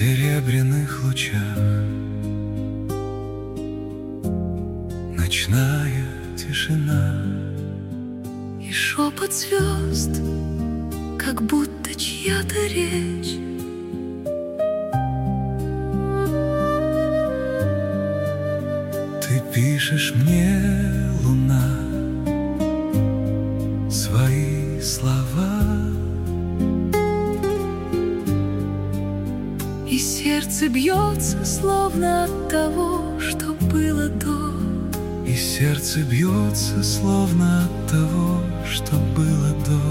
серебряных лучах ночная тишина и шепот звезд, как будто чья-то речь. Ты пишешь мне, луна, свои слова, и сердце бьется, словно от того, что было до. и сердце бьется, словно от того, что было до.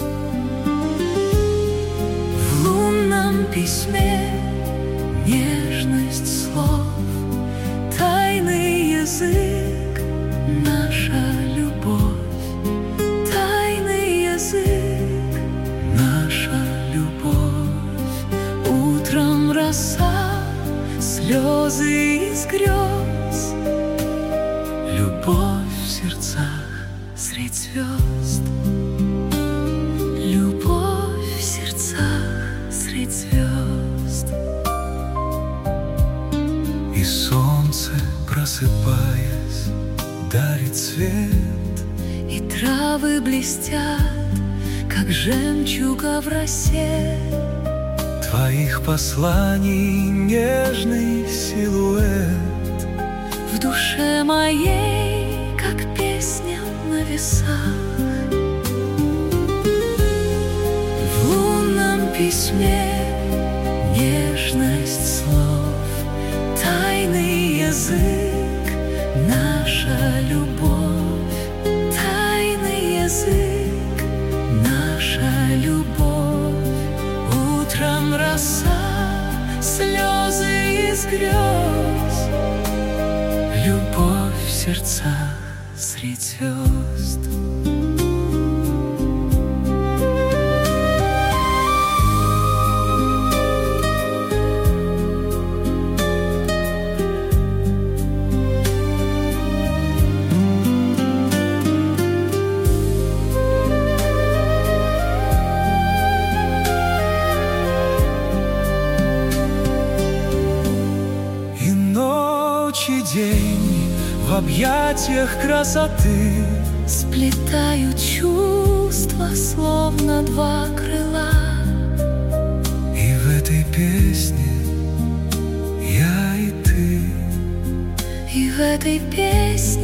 В лунном письме нежность слов, тайный язык, наша любовь, тайный язык, наша любовь. Утром роса, слезы из грез, любовь в сердцах средь звезд, любовь в сердцах средь звезд. И солнце, просыпаясь, дарит свет, И травы блестят, как жемчуга в росе. твоих посланий нежный силуэт. В душе моей, как песня на весах. В лунном письме нежность слов, тайный язык, наша любовь, тайный язык, наша любовь. Утром роса, слезы из грез, любовь в сердцах средь звезд. И ночь, и день в объятиях красоты Сплетают чувства, словно два крыла. и в этой песне я и ты. И в этой песне